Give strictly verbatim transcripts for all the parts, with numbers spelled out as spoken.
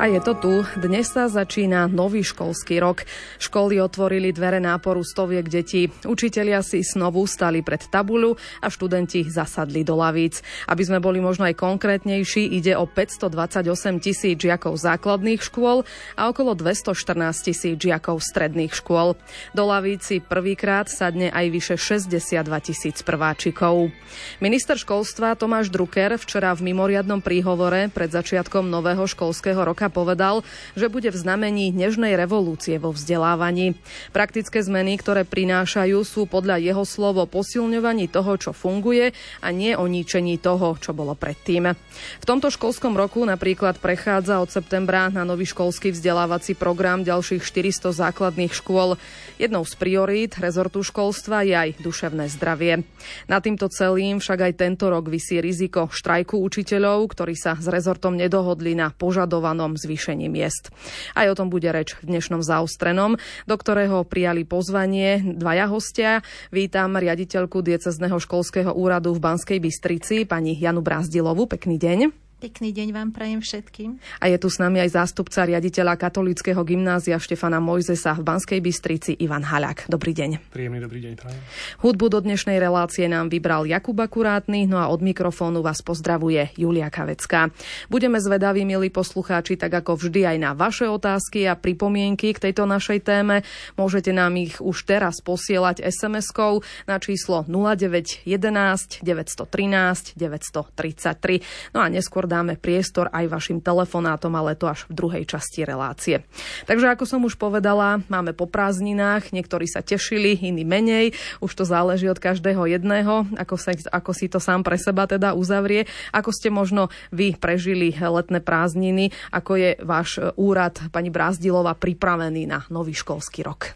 A je to tu. Dnes sa začína nový školský rok. Školy otvorili dvere náporu stoviek detí. Učitelia si znovu stali pred tabuľu a študenti zasadli do lavíc. Aby sme boli možno aj konkrétnejší, ide o päťstodvadsaťosem tisíc žiakov základných škôl a okolo dvestoštrnásť tisíc žiakov stredných škôl. Do lavíc si prvýkrát sadne aj vyše šesťdesiatdva tisíc prváčikov. Minister školstva Tomáš Drucker včera v mimoriadnom príhovore pred začiatkom nového školského roka povedal, že bude v znamení nežnej revolúcie vo vzdelávaní. Praktické zmeny, ktoré prinášajú, sú podľa jeho slov o posilňovaní toho, čo funguje a nie o ničení toho, čo bolo predtým. V tomto školskom roku napríklad prechádza od septembra na nový školský vzdelávací program ďalších štyristo základných škôl. Jednou z priorít rezortu školstva je aj duševné zdravie. Nad týmto celým však aj tento rok visí riziko štrajku učiteľov, ktorí sa s rezortom nedohodli na požadovanom zvýšení miest. Aj o tom bude reč v dnešnom Zaostrenom, do ktorého prijali pozvanie dvaja hostia. Vítam riaditeľku diecézneho školského úradu v Banskej Bystrici, pani Janu Brázdilovú. Pekný deň. Pekný deň vám prajem všetkým. A je tu s nami aj zástupca riaditeľa katolíckeho gymnázia Štefana Mojzesa v Banskej Bystrici, Ivan Haľak. Dobrý deň. Príjemný dobrý deň prajem. Hudbu do dnešnej relácie nám vybral Jakub Akurátny, no a od mikrofónu vás pozdravuje Julia Kavecká. Budeme zvedaví, milí poslucháči, tak ako vždy aj na vaše otázky a pripomienky k tejto našej téme. Môžete nám ich už teraz posielať es em eskou na číslo nula deväť jedenásť deväťstotrinásť deväťstotridsaťtri. No a neskôr dáme priestor aj vašim telefonátom, ale to až v druhej časti relácie. Takže ako som už povedala, máme po prázdninách, niektorí sa tešili, iní menej, už to záleží od každého jedného, ako, sa, ako si to sám pre seba teda uzavrie. Ako ste možno vy prežili letné prázdniny, ako je váš úrad, pani Brázdilová, pripravený na nový školský rok?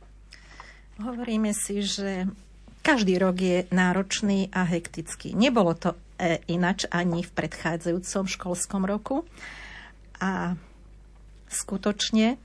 Hovoríme si, že každý rok je náročný a hektický. Nebolo to e, inač ani v predchádzajúcom školskom roku. A skutočne e,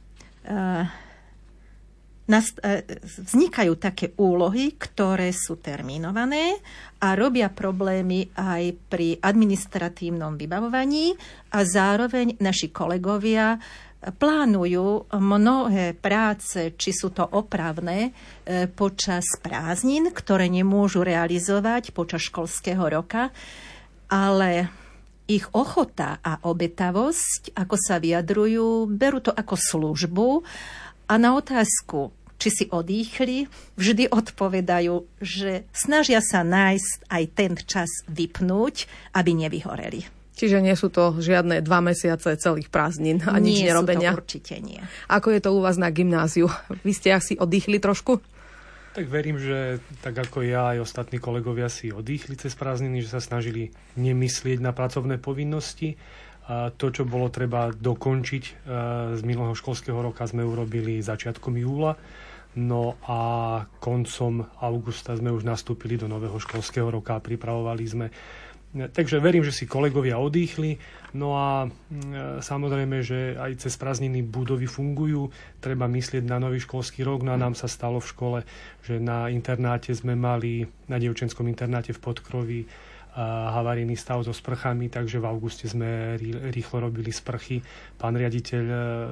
nas, e, vznikajú také úlohy, ktoré sú termínované a robia problémy aj pri administratívnom vybavovaní a zároveň naši kolegovia plánujú mnohé práce, či sú to opravné, e, počas prázdnin, ktoré nemôžu realizovať počas školského roka, ale ich ochota a obetavosť, ako sa vyjadrujú, berú to ako službu a na otázku, či si odýchli, vždy odpovedajú, že snažia sa nájsť aj ten čas vypnúť, aby nevyhoreli. Čiže nie sú to žiadne dva mesiace celých prázdnin a nič nie nerobenia? Nie sú to určite nie. Ako je to u vás na gymnáziu? Vy ste asi oddychli trošku? Tak verím, že tak ako ja aj ostatní kolegovia si oddychli cez prázdniny, že sa snažili nemyslieť na pracovné povinnosti. A to, čo bolo treba dokončiť z minulého školského roka, sme urobili začiatkom júla. No a koncom augusta sme už nastúpili do nového školského roka a pripravovali sme. Takže verím, že si kolegovia odýchli. No a e, samozrejme, že aj cez prázdniny budovy fungujú. Treba myslieť na nový školský rok. No a nám sa stalo v škole, že na internáte sme mali, na dievčenskom internáte v Podkroví, havarijný stav so sprchami, takže v auguste sme rýchlo robili sprchy. Pán riaditeľ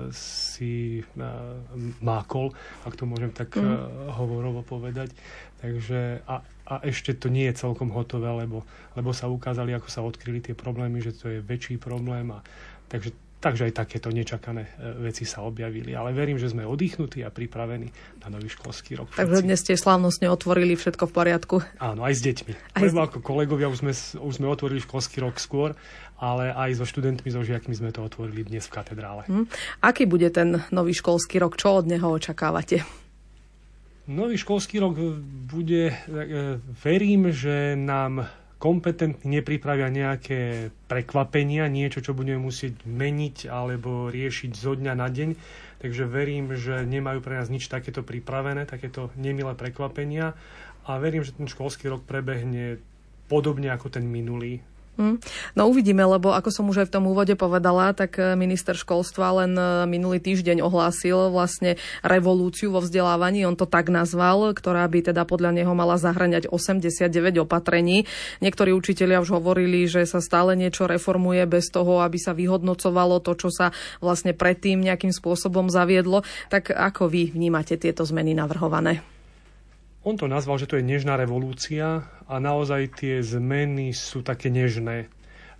si mákol, ak to môžem tak mm. hovorovo povedať. Takže a, a ešte to nie je celkom hotové, lebo, lebo sa ukázali, ako sa odkryli tie problémy, že to je väčší problém. A, takže Takže aj takéto nečakané veci sa objavili. Ale verím, že sme oddychnutí a pripravení na nový školský rok. Takže dnes ste slávnostne otvorili, všetko v poriadku. Áno, aj s deťmi. Aj Lebo s... ako kolegovia už sme, už sme otvorili školský rok skôr, ale aj so študentmi, so žiakmi sme to otvorili dnes v katedrále. Hmm. Aký bude ten nový školský rok? Čo od neho očakávate? Nový školský rok bude... Verím, že nám kompetentní nepripravia nejaké prekvapenia, niečo, čo budeme musieť meniť alebo riešiť zo dňa na deň. Takže verím, že nemajú pre nás nič takéto pripravené, takéto nemilé prekvapenia. A verím, že ten školský rok prebehne podobne ako ten minulý. No uvidíme, lebo ako som už aj v tom úvode povedala, tak minister školstva len minulý týždeň ohlásil vlastne revolúciu vo vzdelávaní, on to tak nazval, ktorá by teda podľa neho mala zahŕňať osemdesiatdeväť opatrení. Niektorí učitelia už hovorili, že sa stále niečo reformuje bez toho, aby sa vyhodnocovalo to, čo sa vlastne predtým nejakým spôsobom zaviedlo. Tak ako vy vnímate tieto zmeny navrhované? On to nazval, že to je nežná revolúcia a naozaj tie zmeny sú také nežné.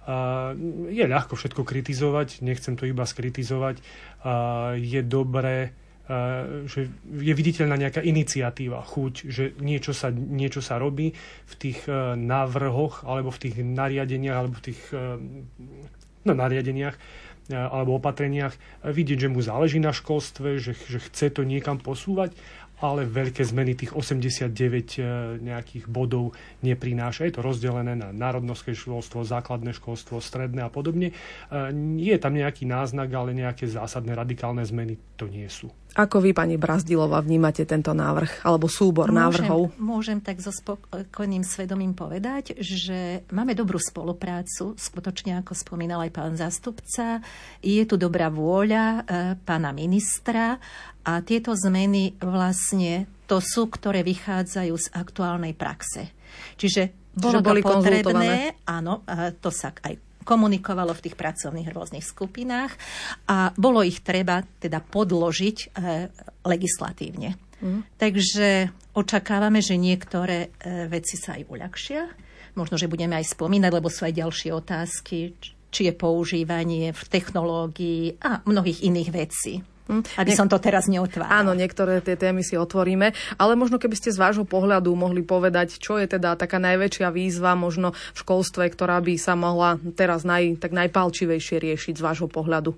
Je ľahko všetko kritizovať, nechcem to iba skritizovať. Je dobré, že je viditeľná nejaká iniciatíva, chuť, že niečo sa, niečo sa robí v tých návrhoch alebo v tých nariadeniach alebo v tých no, nariadeniach alebo opatreniach. Vidieť, že mu záleží na školstve, že, že chce to niekam posúvať, ale veľké zmeny tých osemdesiatdeväť nejakých bodov neprináša. Je to rozdelené na národnostné školstvo, základné školstvo, stredné a podobne. Je tam nejaký náznak, ale nejaké zásadné radikálne zmeny to nie sú. Ako vy, pani Brazdilová, vnímate tento návrh alebo súbor môžem, návrhov? Môžem tak so spokojným svedomím povedať, že máme dobrú spoluprácu, skutočne ako spomínal aj pán zástupca. Je tu dobrá vôľa e, pána ministra a tieto zmeny vlastne to sú, ktoré vychádzajú z aktuálnej praxe. Čiže bolo to potrebné, áno, to sa aj komunikovalo v tých pracovných rôznych skupinách a bolo ich treba teda podložiť e, legislatívne. Mm. Takže očakávame, že niektoré e, veci sa aj uľahšia. Možno, že budeme aj spomínať, lebo sú aj ďalšie otázky, či je používanie v technológii a mnohých iných vecí. Aby som to teraz neotvárala. Áno, niektoré tie témy si otvoríme, ale možno keby ste z vášho pohľadu mohli povedať, čo je teda taká najväčšia výzva možno v školstve, ktorá by sa mohla teraz naj, tak najpálčivejšie riešiť z vášho pohľadu.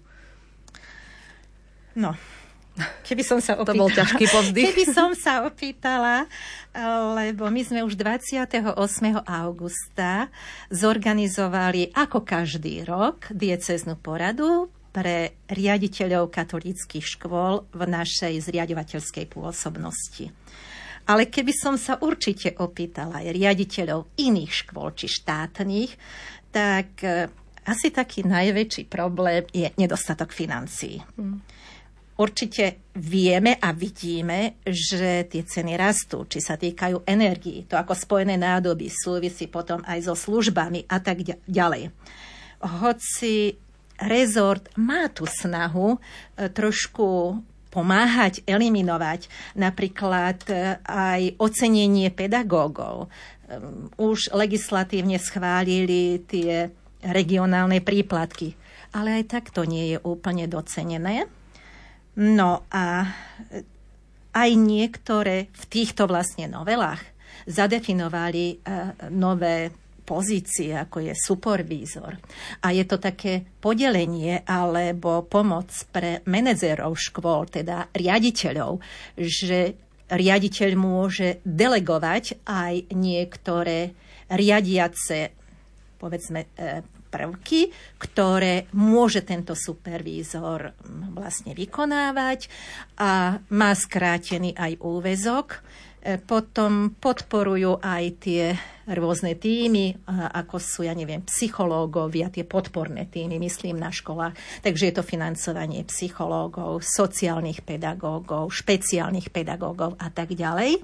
No, keby som sa opýtala. To bol ťažký povzdych. Keby som sa opýtala, lebo my sme už dvadsiateho ôsmeho augusta zorganizovali ako každý rok diecéznu poradu pre riaditeľov katolíckych škôl v našej zriaďovateľskej pôsobnosti. Ale keby som sa určite opýtala aj riaditeľov iných škôl či štátnych, tak asi taký najväčší problém je nedostatok financií. Hmm. Určite vieme a vidíme, že tie ceny rastú, či sa týkajú energií, to ako spojené nádoby súvisí potom aj so službami a tak ďalej. Hoci rezort má tú snahu e, trošku pomáhať, eliminovať napríklad e, aj ocenenie pedagógov. E, už legislatívne schválili tie regionálne príplatky, ale aj tak to nie je úplne docenené. No a aj niektoré v týchto vlastne novelách zadefinovali e, nové pozície, ako je supervízor. A je to také podelenie alebo pomoc pre manažérov škôl, teda riaditeľov, že riaditeľ môže delegovať aj niektoré riadiace, povedzme, prvky, ktoré môže tento supervízor vlastne vykonávať a má skrátený aj úväzok. Potom podporujú aj tie rôzne týmy, ako sú, ja neviem, psychológovia, tie podporné týmy, myslím, na školách. Takže je to financovanie psychológov, sociálnych pedagógov, špeciálnych pedagógov a tak ďalej.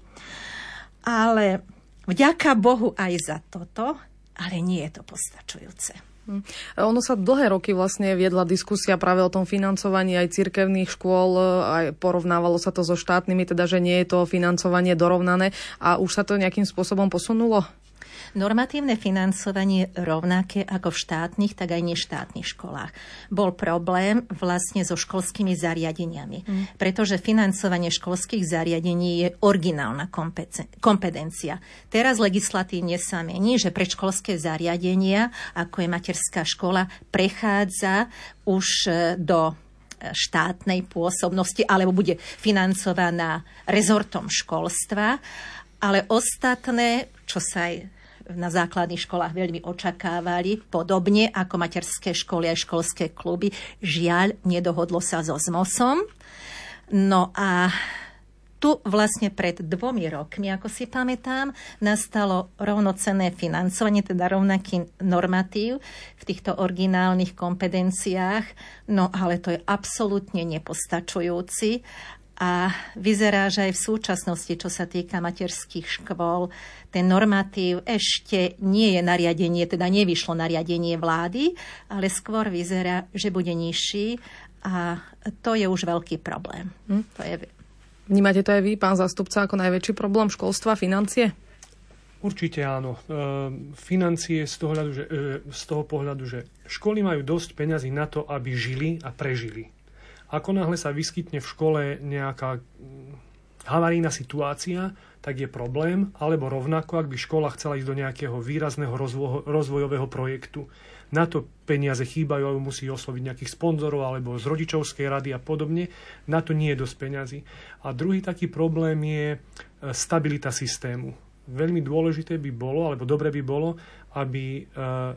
Ale vďaka Bohu aj za toto, ale nie je to postačujúce. Ono sa dlhé roky vlastne viedla diskusia práve o tom financovaní aj cirkevných škôl, aj porovnávalo sa to so štátnymi, teda že nie je to financovanie dorovnané a už sa to nejakým spôsobom posunulo? Normatívne financovanie rovnaké ako v štátnych, tak aj neštátnych školách. Bol problém vlastne so školskými zariadeniami, mm. pretože financovanie školských zariadení je originálna kompetencia. Teraz legislatívne sa mení, že predškolské zariadenia, ako je materská škola, prechádza už do štátnej pôsobnosti alebo bude financovaná rezortom školstva, ale ostatné, čo sa aj na základných školách veľmi očakávali, podobne ako materské školy a školské kluby. Žiaľ, nedohodlo sa so zmosom. No a tu vlastne pred dvomi rokmi, ako si pamätám, nastalo rovnocenné financovanie, teda rovnaký normatív v týchto originálnych kompetenciách, no ale to je absolútne nepostačujúci. A vyzerá, že aj v súčasnosti, čo sa týka materských škôl, ten normatív ešte nie je nariadenie, teda nevyšlo nariadenie vlády, ale skôr vyzerá, že bude nižší a to je už veľký problém. Hm? To je... Vnímate to aj vy, pán zástupca, ako najväčší problém školstva, financie? Určite áno. E, financie z toho, hľadu, že, e, z toho pohľadu, že školy majú dosť peňazí na to, aby žili a prežili. Ako náhle sa vyskytne v škole nejaká havarijná situácia, tak je problém, alebo rovnako, ak by škola chcela ísť do nejakého výrazného rozvo- rozvojového projektu. Na to peniaze chýbajú, alebo musí osloviť nejakých sponzorov, alebo z rodičovskej rady a podobne. Na to nie je dosť peňazí. A druhý taký problém je stabilita systému. Veľmi dôležité by bolo, alebo dobre by bolo, aby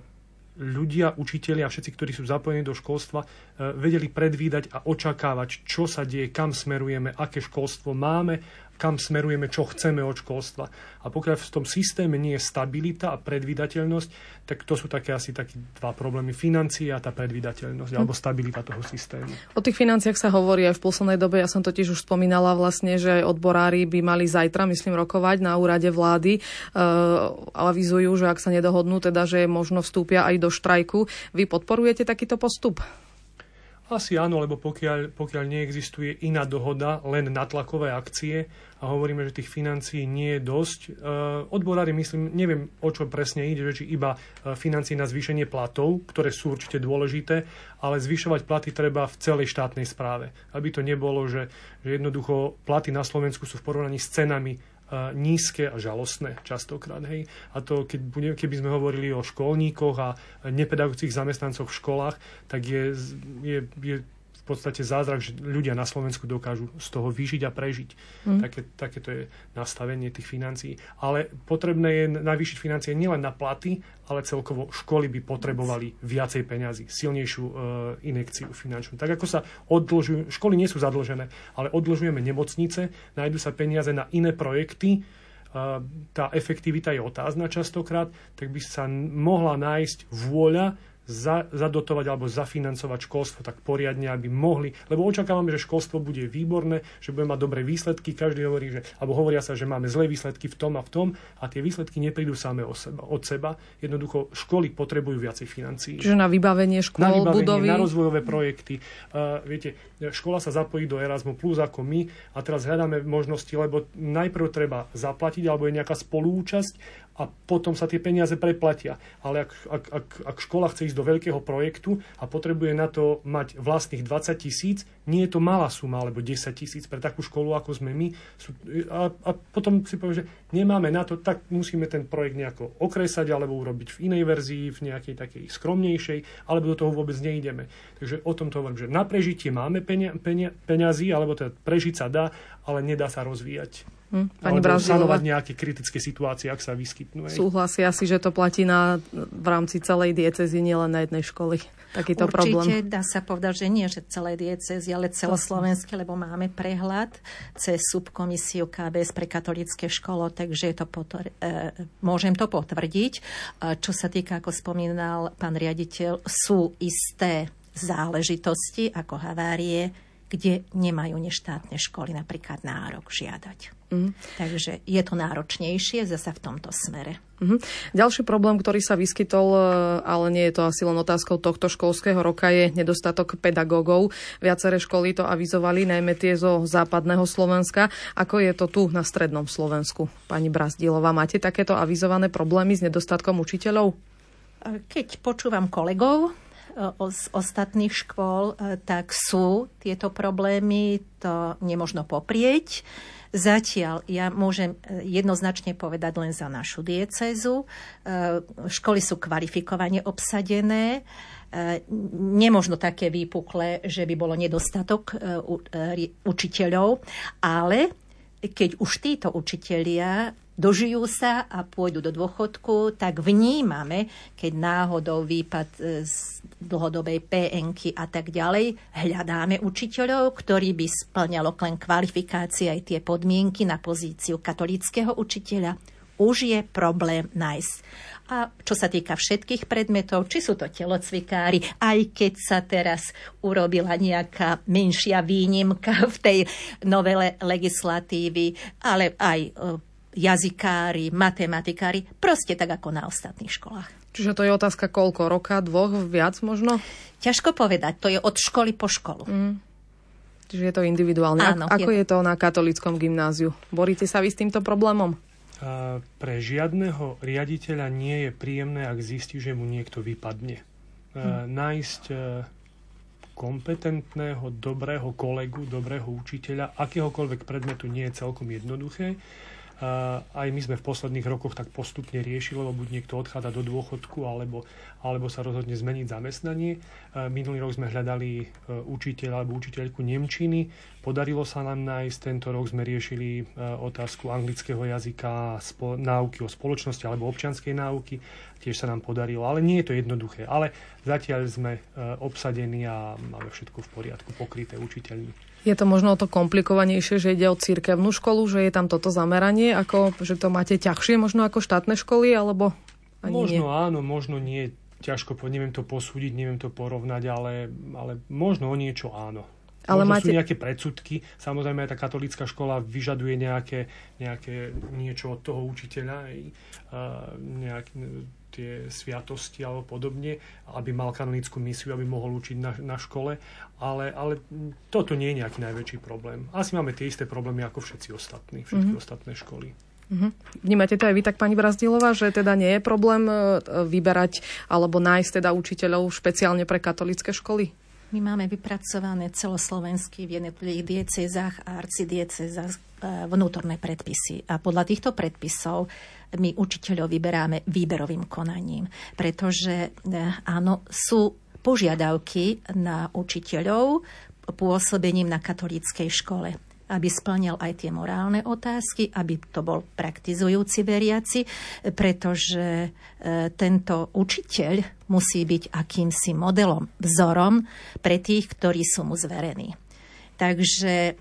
ľudia, učitelia a všetci, ktorí sú zapojení do školstva, vedeli predvídať a očakávať, čo sa deje, kam smerujeme, aké školstvo máme, kam smerujeme, čo chceme od školstva. A pokiaľ v tom systéme nie je stabilita a predvídateľnosť, tak to sú také asi také dva problémy. Financia a tá predvídateľnosť, alebo stabilita toho systému. O tých financiách sa hovorí aj v poslednej dobe. Ja som totiž už spomínala vlastne, že odborári by mali zajtra, myslím, rokovať na úrade vlády. Uh, avizujú, že ak sa nedohodnú, teda, že možno vstúpia aj do štrajku. Vy podporujete takýto postup? Asi áno, lebo pokiaľ, pokiaľ neexistuje iná dohoda, len natlakové akcie a hovoríme, že tých financií nie je dosť. E, odborári, myslím, neviem, o čo presne ide, že či iba financie na zvýšenie platov, ktoré sú určite dôležité, ale zvyšovať platy treba v celej štátnej správe. Aby to nebolo, že, že jednoducho platy na Slovensku sú v porovnaní s cenami nízke a žalostné častokrát. Hej. A to, keď bude, keby sme hovorili o školníkoch a nepedagogických zamestnancoch v školách, tak je, je, je v podstate zázrak, že ľudia na Slovensku dokážu z toho vyžiť a prežiť. Mm. Také, takéto je nastavenie tých financií. Ale potrebné je navýšiť financie nielen na platy, ale celkovo školy by potrebovali viacej peňazí, silnejšiu e, injekciu finančnú. Tak ako sa odložujú, školy nie sú zadlžené, ale odložujeme nemocnice, nájdu sa peniaze na iné projekty, e, tá efektivita je otázna častokrát, tak by sa mohla nájsť vôľa Za, zadotovať alebo zafinancovať školstvo tak poriadne, aby mohli, lebo očakávame, že školstvo bude výborné, že budeme mať dobré výsledky, každý hovorí, že, alebo hovoria sa, že máme zlé výsledky v tom a v tom a tie výsledky neprídu samé od seba. Od seba. Jednoducho školy potrebujú viacej financií. Čiže na vybavenie škôl, na vybavenie, budovy. Na rozvojové projekty. Uh, viete, škola sa zapojí do Erasmus plus ako my a teraz hľadáme možnosti, lebo najprv treba zaplatiť, alebo je nejaká spolúčasť a potom sa tie peniaze preplatia. Ale ak, ak, ak, ak škola chce ísť do veľkého projektu a potrebuje na to mať vlastných dvadsať tisíc, nie je to malá suma, alebo desať tisíc pre takú školu, ako sme my. A, a potom si poviem, že nemáme na to, tak musíme ten projekt nejako okresať, alebo urobiť v inej verzii, v nejakej takej skromnejšej, alebo do toho vôbec neideme. Takže o tom to hovorím, že na prežitie máme penia, penia, peňazí, alebo teda prežiť sa dá, ale nedá sa rozvíjať. Hm, pani alebo sanovať nejaké kritické situácie, ak sa vyskytnú. Súhlasia si, že to platí na, v rámci celej diecézy, nielen na jednej školy. Takýto Určite problém. Určite dá sa povedať, že nie, že celé diecézy, ale celoslovenské, lebo máme prehľad cez subkomisiu ká bé es pre katolícke školo, takže je to potvr- e, môžem to potvrdiť. Čo sa týka, ako spomínal pán riaditeľ, sú isté záležitosti ako havárie, kde nemajú neštátne školy napríklad nárok žiadať. Mm. Takže je to náročnejšie zasa v tomto smere. Mm. Ďalší problém, ktorý sa vyskytol, ale nie je to asi len otázkou tohto školského roka, je nedostatok pedagógov. Viaceré školy to avizovali, najmä tie zo západného Slovenska. Ako je to tu na strednom Slovensku? Pani Brazdilová, máte takéto avizované problémy s nedostatkom učiteľov? Keď počúvam kolegov z ostatných škôl, tak sú tieto problémy, to nemožno poprieť. Zatiaľ ja môžem jednoznačne povedať len za našu diecézu. Školy sú kvalifikovane obsadené. Nemožno také výpukle, že by bolo nedostatok učiteľov, ale keď už títo učitelia dožijú sa a pôjdu do dôchodku, tak vnímame, keď náhodou výpad z dlhodobej pé enky a tak ďalej, hľadáme učiteľov, ktorí by splňalo len kvalifikácie aj tie podmienky na pozíciu katolíckeho učiteľa. Už je problém nájsť. A čo sa týka všetkých predmetov, či sú to telocvikári, aj keď sa teraz urobila nejaká menšia výnimka v tej novele legislatívy, ale aj jazykári, matematikári, proste tak ako na ostatných školách. Čiže to je otázka koľko? Roka, dvoch, viac možno? Ťažko povedať, to je od školy po školu. Mm. Čiže je to individuálne. Áno, ako je... je to na katolíckom gymnáziu? Boríte sa vy s týmto problémom? A pre žiadneho riaditeľa nie je príjemné, ak zistí, že mu niekto vypadne. Hmm. Nájsť kompetentného, dobrého kolegu, dobrého učiteľa, akéhokoľvek predmetu nie je celkom jednoduché. Aj my sme v posledných rokoch tak postupne riešili, lebo buď niekto odchádza do dôchodku, alebo, alebo sa rozhodne zmeniť zamestnanie. Minulý rok sme hľadali učiteľa alebo učiteľku nemčiny. Podarilo sa nám nájsť. Tento rok sme riešili otázku anglického jazyka, spo, náuky o spoločnosti alebo občianskej náuky. Tiež sa nám podarilo, ale nie je to jednoduché. Ale zatiaľ sme obsadení a máme všetko v poriadku, pokryté učiteľmi. Je to možno o to komplikovanejšie, že ide o cirkevnú školu, že je tam toto zameranie, ako že to máte ťažšie možno ako štátne školy, alebo ani možno nie? Áno, možno nie. Ťažko, neviem to posúdiť, neviem to porovnať, ale, ale možno o niečo áno. Ale možno máte... sú nejaké predsudky. Samozrejme, aj tá katolícka škola vyžaduje nejaké, nejaké niečo od toho učiteľa, nejaké tie sviatosti alebo podobne, aby mal kanonickú misiu, aby mohol učiť na, na škole. Ale, ale toto nie je nejaký najväčší problém. Asi máme tie isté problémy ako všetci ostatní, všetky mm-hmm. ostatné školy. Mm-hmm. Vnímate to aj vy tak, pani Brazdilová, že teda nie je problém vyberať alebo nájsť teda učiteľov špeciálne pre katolícke školy? My máme vypracované celoslovensky v jednotlivých diecézach a arcidiecézach vnútorné predpisy. A podľa týchto predpisov my učiteľov vyberáme výberovým konaním. Pretože áno, sú požiadavky na učiteľov pôsobením na katolíckej škole, aby splňal aj tie morálne otázky, aby to bol praktizujúci veriaci, pretože tento učiteľ musí byť akýmsi modelom, vzorom pre tých, ktorí sú mu zverení. Takže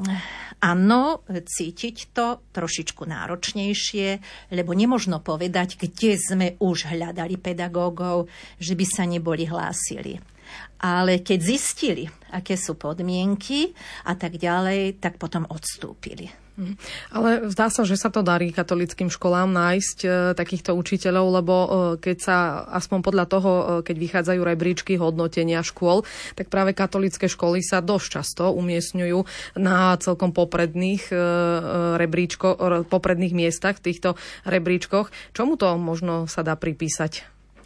áno, cítiť to trošičku náročnejšie, lebo nemožno povedať, kde sme už hľadali pedagógov, že by sa neboli hlásili. Ale keď zistili, aké sú podmienky a tak ďalej, tak potom odstúpili. Ale zdá sa, že sa to darí katolíckym školám nájsť e, takýchto učiteľov, lebo e, keď sa, aspoň podľa toho, e, keď vychádzajú rebríčky hodnotenia škôl, tak práve katolícke školy sa dosť často umiestňujú na celkom popredných e, rebríčko, e, popredných miestach v týchto rebríčkoch. Čomu to možno sa dá pripísať?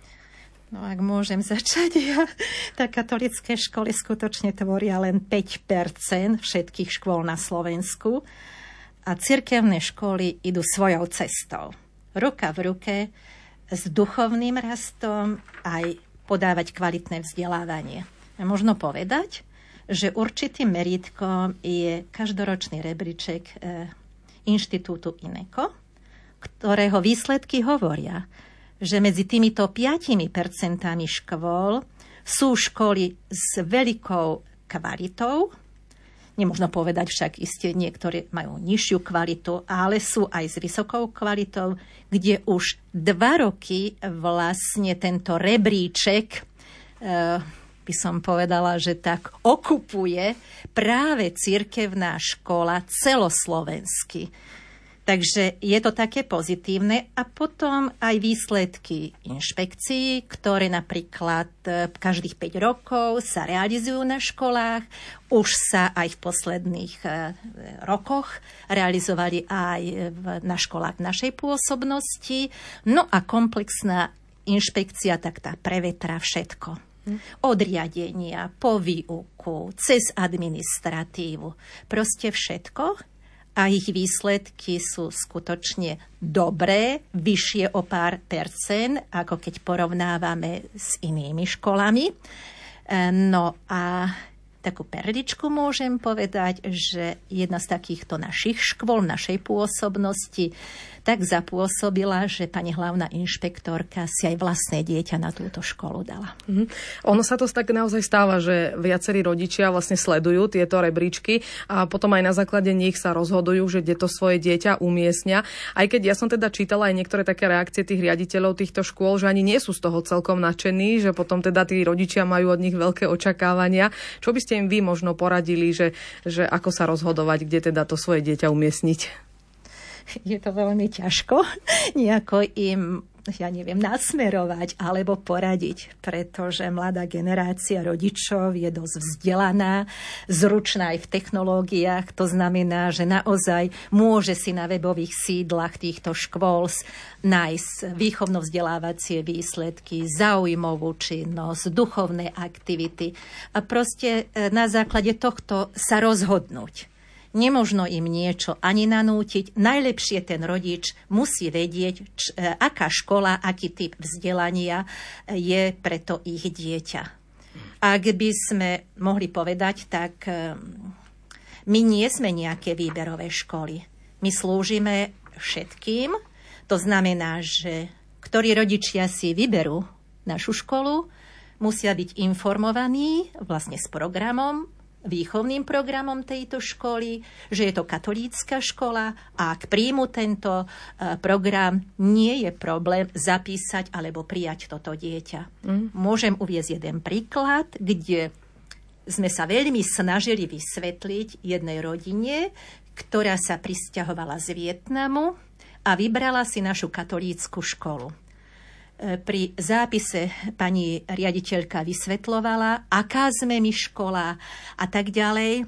No ak môžem začať, ja, tak katolícke školy skutočne tvoria len päť percent všetkých škôl na Slovensku a cirkevné školy idú svojou cestou. Ruka v ruke s duchovným rastom aj podávať kvalitné vzdelávanie. A možno povedať, že určitým merítkom je každoročný rebríček e, Inštitútu INECO, ktorého výsledky hovoria, že medzi týmito piatimi percentami škôl sú školy s veľkou kvalitou. Nemožno povedať však, iste niektoré majú nižšiu kvalitu, ale sú aj s vysokou kvalitou, kde už dva roky vlastne tento rebríček, e, by som povedala, že tak okupuje práve cirkevná škola celoslovensky. Takže je to také pozitívne a potom aj výsledky inšpekcií, ktoré napríklad každých päť rokov sa realizujú na školách. Už sa aj v posledných rokoch realizovali aj na školách našej pôsobnosti. No a komplexná inšpekcia tak tá prevetrá všetko. Od riadenia, po výuku, cez administratívu. Proste všetko. A ich výsledky sú skutočne dobré, vyššie o pár percent, ako keď porovnávame s inými školami. No a takú perličku môžem povedať, že jedna z takýchto našich škôl, našej pôsobnosti, tak zapôsobila, že pani hlavná inšpektorka si aj vlastné dieťa na túto školu dala. Mm. Ono sa to tak naozaj stáva, že viacerí rodičia vlastne sledujú tieto rebríčky a potom aj na základe nich sa rozhodujú, že kde to svoje dieťa umiestnia. Aj keď ja som teda čítala aj niektoré také reakcie tých riaditeľov týchto škôl, že ani nie sú z toho celkom nadšení, že potom teda tí rodičia majú od nich veľké očakávania. Čo by ste im vy možno poradili, že, že ako sa rozhodovať, kde teda to svoje dieťa umiestniť? Je to veľmi ťažko nejako im, ja neviem, nasmerovať alebo poradiť, pretože mladá generácia rodičov je dosť vzdelaná, zručná aj v technológiách. To znamená, že naozaj môže si na webových sídlach týchto škôl nájsť výchovno-vzdelávacie výsledky, záujmovú činnosť, duchovné aktivity a proste na základe tohto sa rozhodnúť. Nemožno im niečo ani nanútiť. Najlepšie ten rodič musí vedieť, č, aká škola, aký typ vzdelania je pre to ich dieťa. Ak by sme mohli povedať, tak my nie sme nejaké výberové školy. My slúžime všetkým. To znamená, že ktorí rodičia si vyberú našu školu, musia byť informovaní vlastne s programom, výchovným programom tejto školy, že je to katolícka škola a ak príjmu tento program, nie je problém zapísať alebo prijať toto dieťa. Mm. Môžem uviesť jeden príklad, kde sme sa veľmi snažili vysvetliť jednej rodine, ktorá sa prisťahovala z Vietnamu a vybrala si našu katolícku školu. Pri zápise pani riaditeľka vysvetľovala, aká sme my škola a tak ďalej.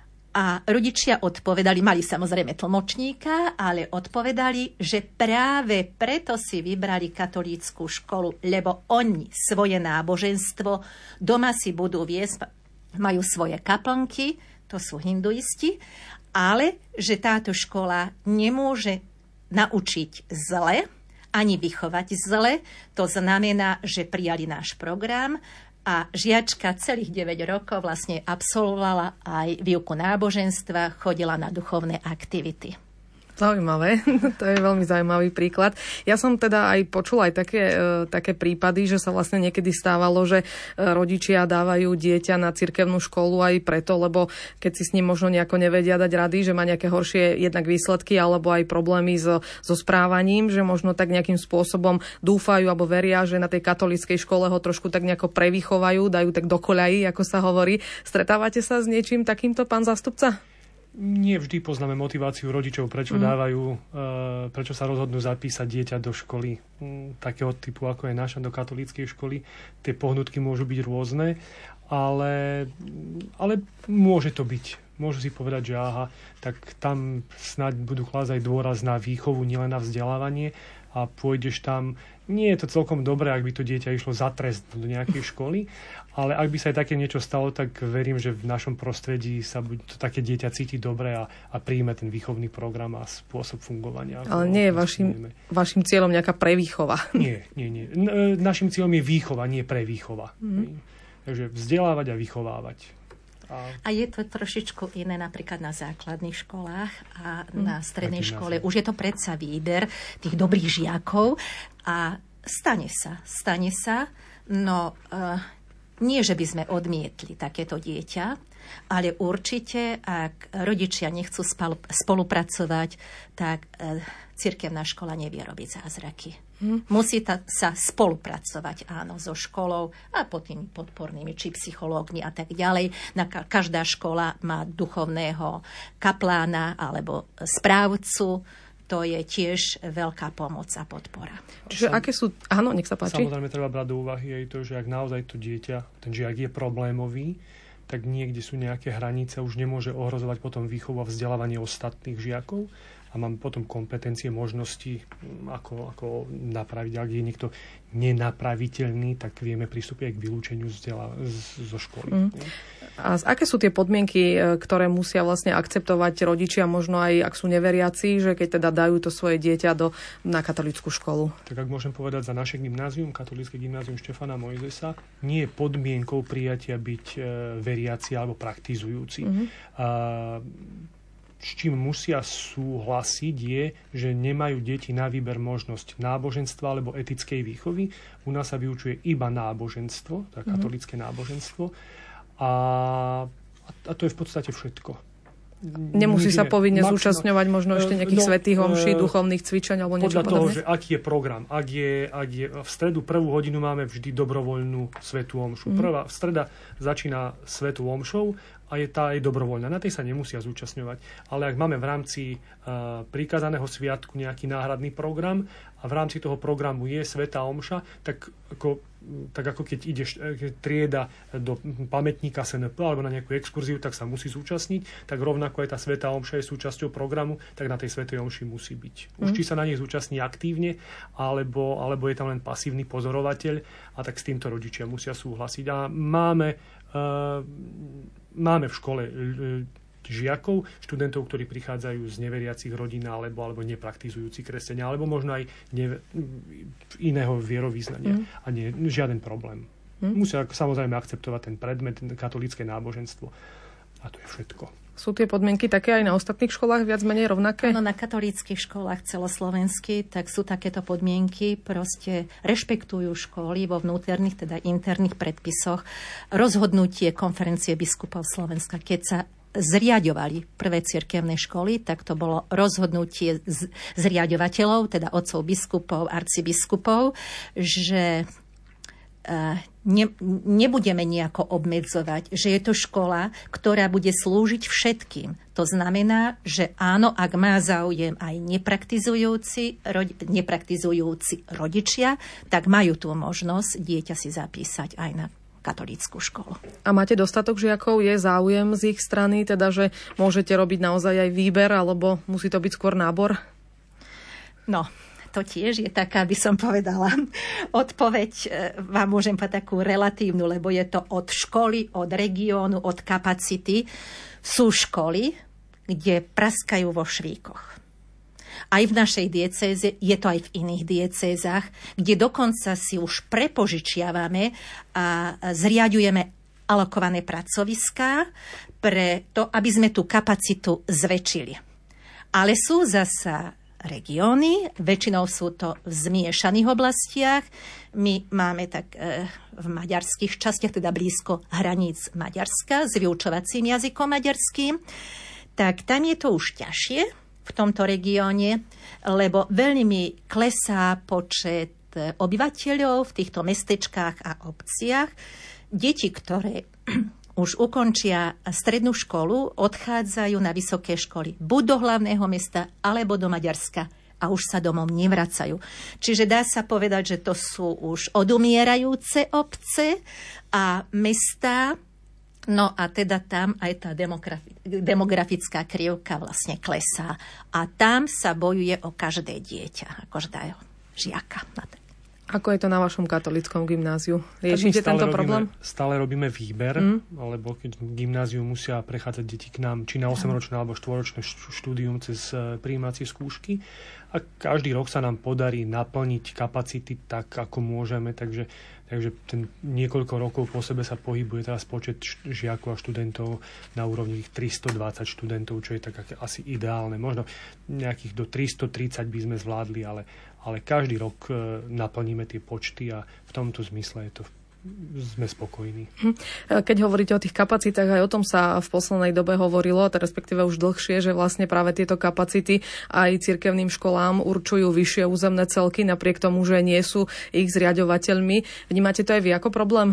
A rodičia odpovedali, mali samozrejme tlmočníka, ale odpovedali, že práve preto si vybrali katolícku školu, lebo oni svoje náboženstvo doma si budú viesť, majú svoje kaplnky, to sú hinduisti, ale že táto škola nemôže naučiť zle, ani vychovať zle. To znamená, že prijali náš program a žiačka celých deväť rokov vlastne absolvovala aj výuku náboženstva, chodila na duchovné aktivity. Zaujímavé, to je veľmi zaujímavý príklad. Ja som teda aj počula aj také, také prípady, že sa vlastne niekedy stávalo, že rodičia dávajú dieťa na cirkevnú školu aj preto, lebo keď si s ním možno nejako nevedia dať rady, že má nejaké horšie jednak výsledky alebo aj problémy so, so správaním, že možno tak nejakým spôsobom dúfajú alebo veria, že na tej katolíckej škole ho trošku tak nejako prevychovajú, dajú tak do koľají, ako sa hovorí. Stretávate sa s niečím takýmto, pán zástupca? Nie vždy poznáme motiváciu rodičov, prečo mm. dávajú, prečo sa rozhodnú zapísať dieťa do školy takého typu, ako je naša, do katolíckej školy. Tie pohnutky môžu byť rôzne, ale, ale môže to byť. Môžu si povedať, že aha, tak tam snáď budú klásť aj dôraz na výchovu, nielen na vzdelávanie a pôjdeš tam. Nie je to celkom dobré, ak by to dieťa išlo za trest do nejakej školy, ale ak by sa aj také niečo stalo, tak verím, že v našom prostredí sa to také dieťa cíti dobre a, a príjme ten výchovný program a spôsob fungovania. Ale nie je vašim, vašim cieľom nejaká prevýchova. Nie, nie, nie. Našim cieľom je výchova, nie prevýchova. Mm. Takže vzdelávať a vychovávať. A je to trošičku iné napríklad na základných školách a na strednej škole. Už je to predsa výber tých dobrých žiakov a stane sa, stane sa, no uh, nie, že by sme odmietli takéto dieťa, ale určite, ak rodičia nechcú spolupracovať, tak uh, cirkevná škola nevie robiť zázraky. Hmm. Musí ta, sa spolupracovať, áno, so školou a pod tými podpornými, či psychológmi a tak ďalej. Na, každá škola má duchovného kaplána alebo správcu. To je tiež veľká pomoc a podpora. Čiže aké sú... Áno, nech sa páči. Samozrejme, treba brať do úvahy aj to, že ak naozaj to dieťa, ten žiak je problémový, tak niekde sú nejaké hranice, už nemôže ohrozovať potom výchovu a vzdelávanie ostatných žiakov. A mám potom kompetencie, možnosti, ako, ako napraviť. Ak je niekto nenapraviteľný, tak vieme pristúpiť aj k vylúčeniu vzdelá- zo školy. Mm. A aké sú tie podmienky, ktoré musia vlastne akceptovať rodičia, možno aj ak sú neveriaci, že keď teda dajú to svoje dieťa do, na katolícku školu? Tak ak môžem povedať za naše gymnázium, katolícke gymnázium Štefana Mojzesa, nie je podmienkou prijatia byť e, veriaci alebo praktizujúci. Mm-hmm. A, s čím musia súhlasiť je, že nemajú deti na výber možnosť náboženstva alebo etickej výchovy. U nás sa vyučuje iba náboženstvo, tak katolícke mm-hmm. náboženstvo. A, a to je v podstate všetko. Nemusí sa povinne maxima, zúčastňovať možno ešte nejakých no, svätých homší, duchovných cvičení alebo niečo podobné? Podľa toho, že aký je program. Ak je, ak je v stredu prvú hodinu máme vždy dobrovoľnú svätú omšu. Mm. Prvá v streda začína svätú omšou a je tá aj dobrovoľná. Na tej sa nemusia zúčastňovať. Ale ak máme v rámci uh, prikázaného sviatku nejaký náhradný program a v rámci toho programu je svätá omša, tak ako tak ako keď ideš trieda do pamätníka es en pé alebo na nejakú exkurziu, tak sa musí zúčastniť, tak rovnako aj tá svätá omša je súčasťou programu, tak na tej svätej omši musí byť. Už mm. či sa na nej zúčastní aktívne, alebo, alebo je tam len pasívny pozorovateľ, a tak s týmto rodičia musia súhlasiť. A máme, uh, máme v škole uh, žiakov, študentov, ktorí prichádzajú z neveriacich rodín alebo, alebo nepraktizujúci kresťania, alebo možno aj neve, iného vierovýznania. Mm. A nie, žiaden problém. Mm. Musia samozrejme akceptovať ten predmet, katolícke náboženstvo. A to je všetko. Sú tie podmienky také aj na ostatných školách viac menej rovnaké? No, na katolíckych školách celoslovenských, tak sú takéto podmienky. Proste rešpektujú školy vo vnútorných, teda interných predpisoch rozhodnutie konferencie biskupov Slovenska. Keď sa zriaďovali prvé cirkevné školy, tak to bolo rozhodnutie zriaďovateľov, teda otcov biskupov, arcibiskupov, že ne, nebudeme nejako obmedzovať, že je to škola, ktorá bude slúžiť všetkým. To znamená, že áno, ak má záujem aj nepraktizujúci, rodi, nepraktizujúci rodičia, tak majú tú možnosť dieťa si zapísať aj na katolícku školu. A máte dostatok žiakov? Je záujem z ich strany, teda, že môžete robiť naozaj aj výber, alebo musí to byť skôr nábor? No, to tiež je taká, by som povedala, odpoveď vám môžem povedať takú relatívnu, lebo je to od školy, od regiónu, od kapacity. Sú školy, kde praskajú vo švíkoch. Aj v našej diecéze, je to aj v iných diecézach, kde dokonca si už prepožičiavame a zriaďujeme alokované pracoviská pre to, aby sme tú kapacitu zväčšili. Ale sú zasa regióny, väčšinou sú to v zmiešaných oblastiach. My máme tak e, v maďarských častiach, teda blízko hraníc Maďarska, s vyučovacím jazykom maďarským, tak tam je to už ťažšie v tomto regióne, lebo veľmi klesá počet obyvateľov v týchto mestečkách a obciach. Deti, ktoré už ukončia strednú školu, odchádzajú na vysoké školy buď do hlavného mesta, alebo do Maďarska a už sa domov nevracajú. Čiže dá sa povedať, že to sú už odumierajúce obce a mestá. No a teda tam aj tá demografi- demografická krivka vlastne klesá. A tam sa bojuje o každé dieťa, ako každého žiaka. Ako je to na vašom katolíckom gymnáziu? Riešite tento robíme, problém? Stále robíme výber, mm. alebo keď v gymnáziu musia prechádzať deti k nám, či na osemročné alebo štvoročné štúdium cez prijímacie skúšky. A každý rok sa nám podarí naplniť kapacity tak, ako môžeme, takže Takže ten niekoľko rokov po sebe sa pohybuje teraz počet žiakov a študentov na úrovni tristodvadsať študentov, čo je tak asi ideálne. Možno nejakých do tristotridsať by sme zvládli, ale, ale každý rok naplníme tie počty a v tomto zmysle je to sme spokojní. Keď hovoríte o tých kapacitách, aj o tom sa v poslednej dobe hovorilo, respektíve už dlhšie, že vlastne práve tieto kapacity aj cirkevným školám určujú vyššie územné celky, napriek tomu, že nie sú ich zriaďovateľmi. Vnímate to aj vy ako problém?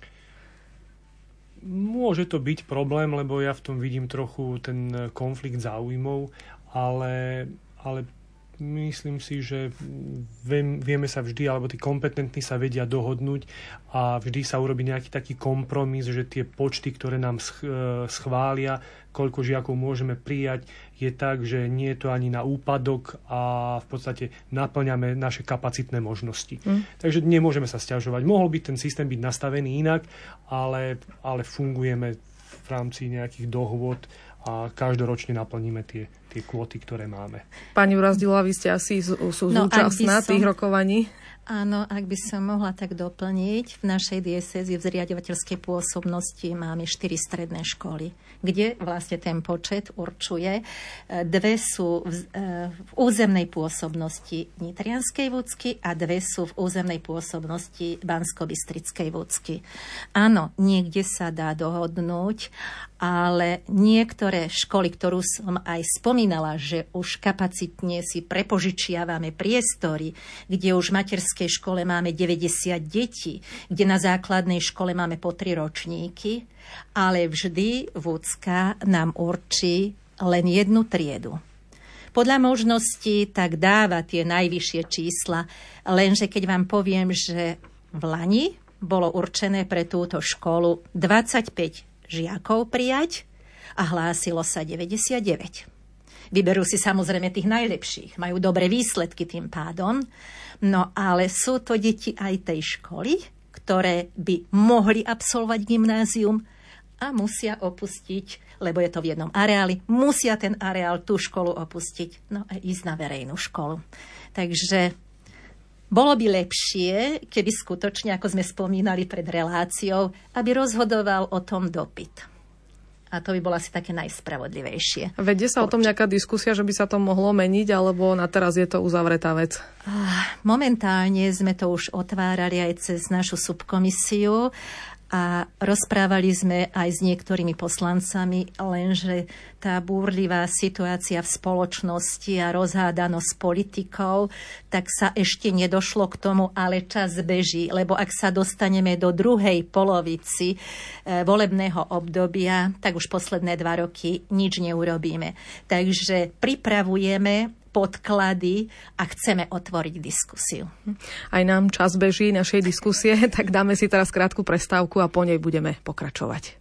Môže to byť problém, lebo ja v tom vidím trochu ten konflikt záujmov, ale, ale myslím si, že vieme sa vždy, alebo tí kompetentní sa vedia dohodnúť a vždy sa urobí nejaký taký kompromis, že tie počty, ktoré nám schvália, koľko žiakov môžeme prijať, je tak, že nie je to ani na úpadok a v podstate naplňame naše kapacitné možnosti. Mm. Takže nemôžeme sa sťažovať. Mohol by ten systém byť nastavený inak, ale, ale fungujeme v rámci nejakých dohôd a každoročne naplníme tie, tie kvóty, ktoré máme. Pani Urazdilová, vy ste asi sú no, zúčastná som... tých rokovaní? Áno, ak by som mohla tak doplniť, v našej diecézi v zriaďovateľskej pôsobnosti máme štyri stredné školy, kde vlastne ten počet určuje. Dve sú v, v územnej pôsobnosti Nitrianskej Vúcky a dve sú v územnej pôsobnosti Banskobystrickej Vúcky. Áno, niekde sa dá dohodnúť, ale niektoré školy, ktorú som aj spomínala, že už kapacitne si prepožičiavame priestory, kde už materské v škole máme deväťdesiat detí, kde na základnej škole máme po tri ročníky, ale vždy Vúcka nám určí len jednu triedu. Podľa možností tak dáva tie najvyššie čísla, lenže keď vám poviem, že v Lani bolo určené pre túto školu dvadsaťpäť žiakov prijať a hlásilo sa deväťdesiatdeväť. Vyberú si samozrejme tých najlepších, majú dobré výsledky tým pádom, no ale sú to deti aj tej školy, ktoré by mohli absolvovať gymnázium a musia opustiť, lebo je to v jednom areáli, musia ten areál, tú školu opustiť, no a ísť na verejnú školu. Takže bolo by lepšie, keby skutočne, ako sme spomínali pred reláciou, aby rozhodoval o tom dopyt. A to by bolo asi také najspravodlivejšie. Vedie sa o tom nejaká diskusia, že by sa to mohlo meniť, alebo na teraz je to uzavretá vec? Momentálne sme to už otvárali aj cez našu subkomisiu a rozprávali sme aj s niektorými poslancami, lenže tá búrlivá situácia v spoločnosti a rozhádanosť politikov, tak sa ešte nedošlo k tomu, ale čas beží, lebo ak sa dostaneme do druhej polovici e, volebného obdobia, tak už posledné dva roky nič neurobíme. Takže pripravujeme podklady a chceme otvoriť diskusiu. Aj nám čas beží našej diskusie, tak dáme si teraz krátku prestávku a po nej budeme pokračovať.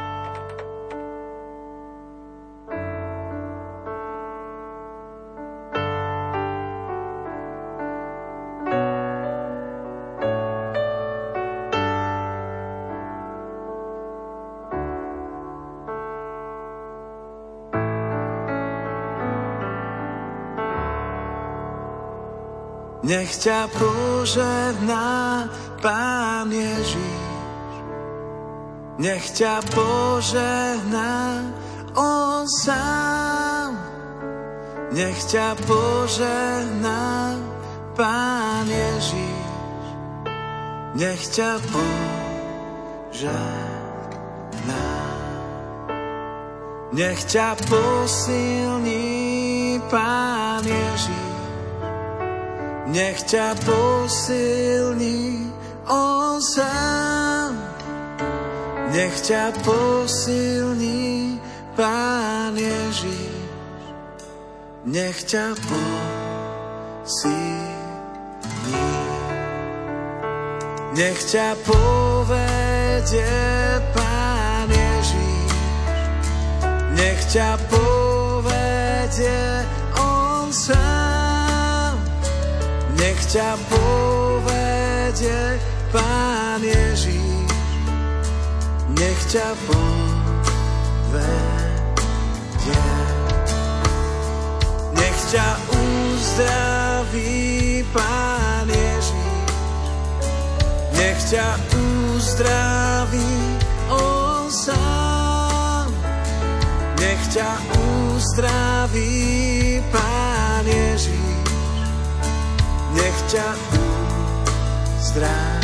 Nech ťa požehná Pán Ježiš, nech ťa požehná On sám, nech ťa požehná Pán Ježiš, nech ťa požehná, nech ťa posilní Pán Ježiš, nech ťa posilní On sám, nech ťa posilní Pán Ježiš, nech ťa posilní, nech ťa povedie Pán Ježiš, nech ťa povedie On sám, nech ťa povedie Pán Ježiš, nech ťa povedie, nech ťa uzdraví Pán Ježiš, nech ťa uzdraví On sám, nech ťa uzdraví Pán Ježiš, nech ťa uzdraví.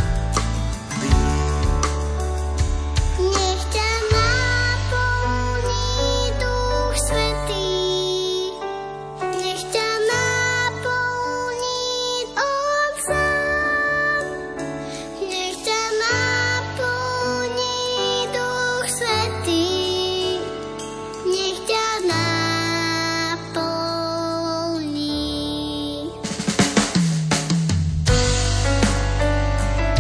Nech ťa naplní Duch Svätý, nech ťa naplní On sám, nech ťa naplní Duch Svätý, nech ťa naplní.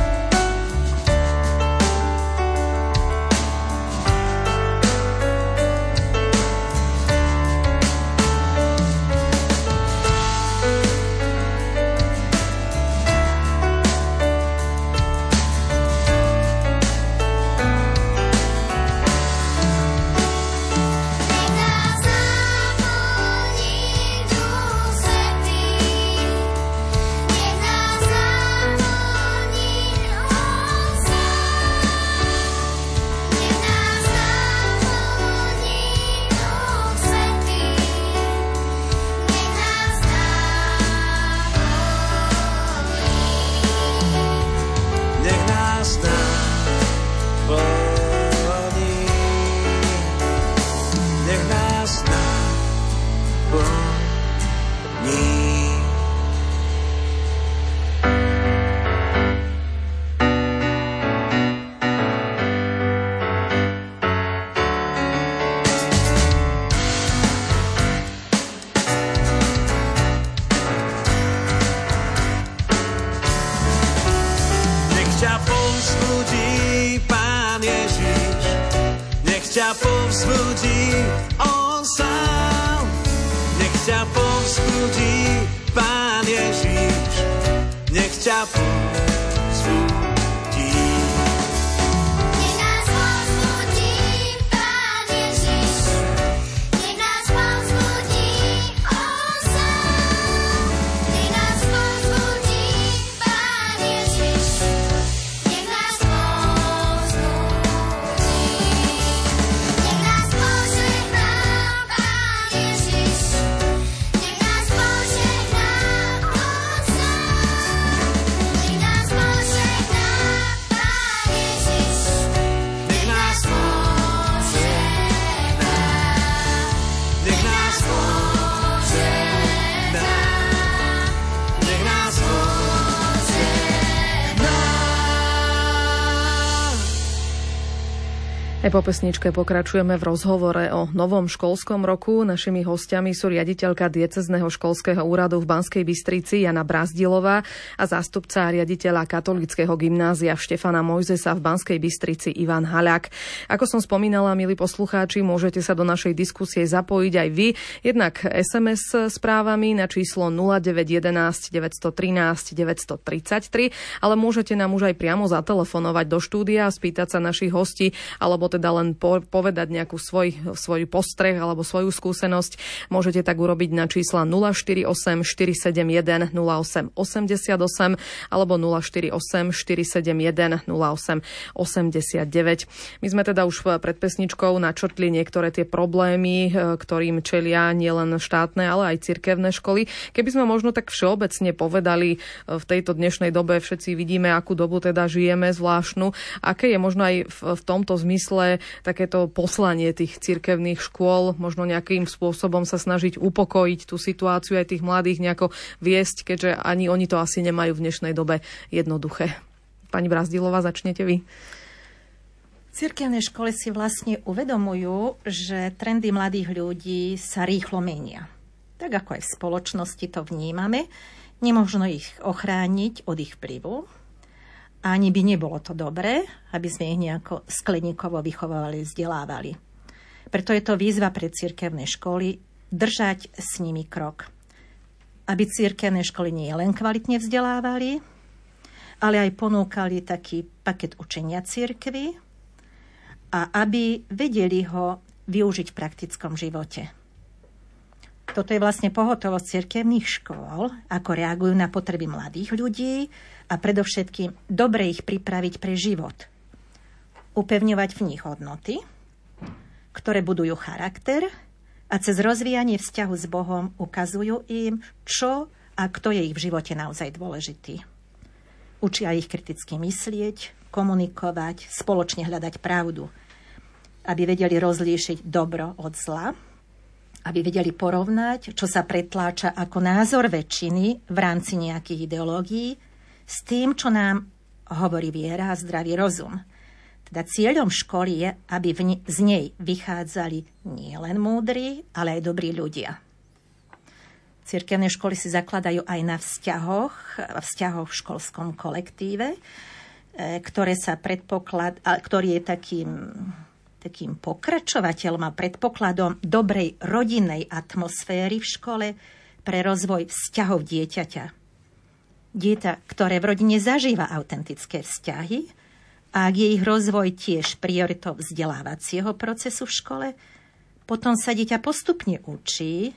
on sám. Nech ťa povzbudí Pán Ježiš, nech ťa povzbudí. Nech nás povzbudí Pán Ježiš, nech nás povzbudí on sám. Nech nás povzbudí Pán Ježiš, nech nás povzbudí. Nech nás požehná Pán Ježiš, nech nás požehná on sám. Nech nás požehná Pán Ježiš, Nech nás požehná, nech nás požehná, nech nás požehná. Aj po pesničke pokračujeme v rozhovore o novom školskom roku. Našimi hostiami sú riaditeľka diecézneho školského úradu v Banskej Bystrici Jana Brazdilová a zástupca riaditeľa katolického gymnázia Štefana Mojzesa v Banskej Bystrici Ivan Haľak. Ako som spomínala, milí poslucháči, môžete sa do našej diskusie zapojiť aj vy, jednak es em es správami na číslo nula deväť jeden jeden deväť jedna tri deväť tri tri, ale môžete nám už aj priamo zatelefonovať do štúdia a spýtať sa našich hostí, alebo teda len po, povedať nejakú svoj, svoj postreh alebo svoju skúsenosť. Môžete tak urobiť na čísla nula štyri osem štyri sedem jeden nula osem osem osem alebo nula štyri osem štyri sedem jeden nula osem osem deväť. My sme teda už pred pesničkou načrtli niektoré tie problémy, ktorým čelia nielen štátne, ale aj cirkevné školy. Keby sme možno tak všeobecne povedali, v tejto dnešnej dobe všetci vidíme, akú dobu teda žijeme zvláštnu, aké je možno aj v, v tomto zmysle takéto poslanie tých cirkevných škôl, možno nejakým spôsobom sa snažiť upokojiť tú situáciu aj tých mladých nejako viesť, keďže ani oni to asi nemajú v dnešnej dobe jednoduché. Pani Brazdilová, začnete vy. Cirkevné školy si vlastne uvedomujú, že trendy mladých ľudí sa rýchlo menia. Tak ako aj v spoločnosti to vnímame, nemožno ich ochrániť od ich vplyvu. Ani by nebolo to dobré, aby sme ich nejako skleníkovo vychovávali, vzdelávali. Preto je to výzva pre cirkevné školy držať s nimi krok. Aby cirkevné školy nie len kvalitne vzdelávali, ale aj ponúkali taký paket učenia cirkvi a aby vedeli ho využiť v praktickom živote. Toto je vlastne pohotovosť cirkevných škôl, ako reagujú na potreby mladých ľudí a predovšetkým dobre ich pripraviť pre život. Upevňovať v nich hodnoty, ktoré budujú charakter a cez rozvíjanie vzťahu s Bohom ukazujú im, čo a kto je ich v živote naozaj dôležitý. Učia ich kriticky myslieť, komunikovať, spoločne hľadať pravdu, aby vedeli rozlíšiť dobro od zla, aby vedeli porovnať, čo sa pretláča ako názor väčšiny v rámci nejakých ideológií s tým, čo nám hovorí viera a zdravý rozum. Teda cieľom školy je, aby v ne, z nej vychádzali nielen múdri, ale aj dobrí ľudia. Cirkevné školy si zakladajú aj na vzťahoch, vzťahoch v školskom kolektíve, ktoré sa predpoklad, ktorý je takým takým pokračovateľom a predpokladom dobrej rodinnej atmosféry v škole pre rozvoj vzťahov dieťaťa. Dieťa, ktoré v rodine zažíva autentické vzťahy a ak je ich rozvoj tiež prioritou vzdelávacieho procesu v škole, potom sa dieťa postupne učí,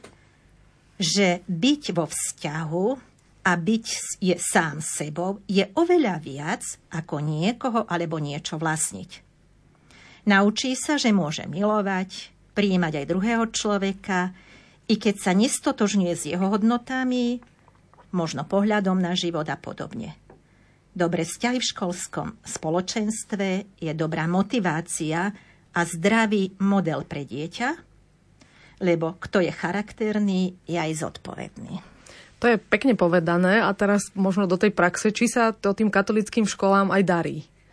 že byť vo vzťahu a byť je sám sebou je oveľa viac ako niekoho alebo niečo vlastniť. Naučí sa, že môže milovať, prijímať aj druhého človeka, i keď sa nestotožňuje s jeho hodnotami, možno pohľadom na život a podobne. Dobré vzťahy v školskom spoločenstve je dobrá motivácia a zdravý model pre dieťa, lebo kto je charakterný, je aj zodpovedný. To je pekne povedané a teraz možno do tej praxe, či sa to tým katolickým školám aj darí?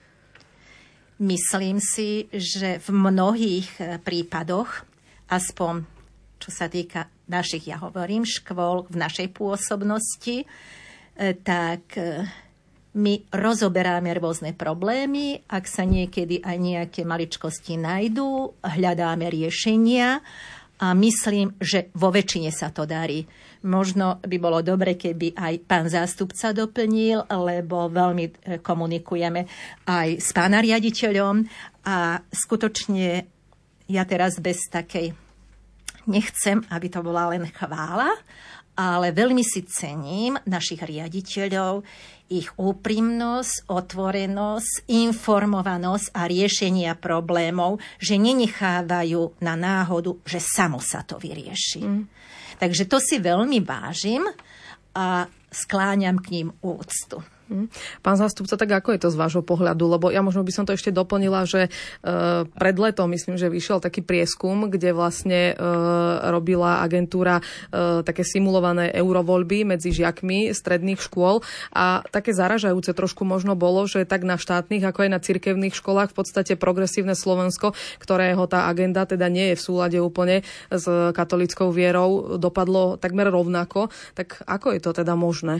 Myslím si, že v mnohých prípadoch, aspoň čo sa týka našich, ja hovorím, škôl v našej pôsobnosti, tak My rozoberáme rôzne problémy, ak sa niekedy aj nejaké maličkosti nájdú, hľadáme riešenia a myslím, že vo väčšine sa to darí. Možno by bolo dobre, keby aj pán zástupca doplnil, lebo veľmi komunikujeme aj s pána riaditeľom a skutočne ja teraz bez takej, nechcem, aby to bola len chvála, ale veľmi si cením našich riaditeľov, ich úprimnosť, otvorenosť, informovanosť a riešenia problémov, že nenechávajú na náhodu, že samo sa to vyrieši. Mm. Takže to si veľmi vážim a skláňam k ním úctu. Pán zástupca, tak ako je to z vášho pohľadu? Lebo ja možno by som to ešte doplnila, že pred letom, myslím, že vyšiel taký prieskum, kde vlastne robila agentúra také simulované eurovoľby medzi žiakmi stredných škôl a také zaražajúce trošku možno bolo, že tak na štátnych, ako aj na cirkevných školách v podstate progresívne Slovensko, ktorého tá agenda teda nie je v súlade úplne s katolíckou vierou, dopadlo takmer rovnako. Tak ako je to teda možné?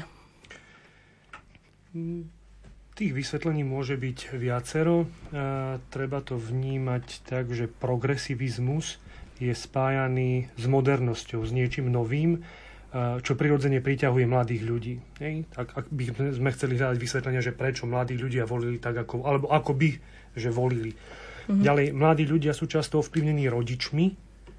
Tých vysvetlení môže byť viacero. A treba to vnímať tak, že progresivizmus je spájaný s modernosťou, s niečím novým, čo prirodzene priťahuje mladých ľudí. Hej? Tak, ak by sme chceli hľadať vysvetlenia, že prečo mladí ľudia volili tak, ako, alebo ako by, že volili. Mhm. Ďalej, mladí ľudia sú často ovplyvnení rodičmi,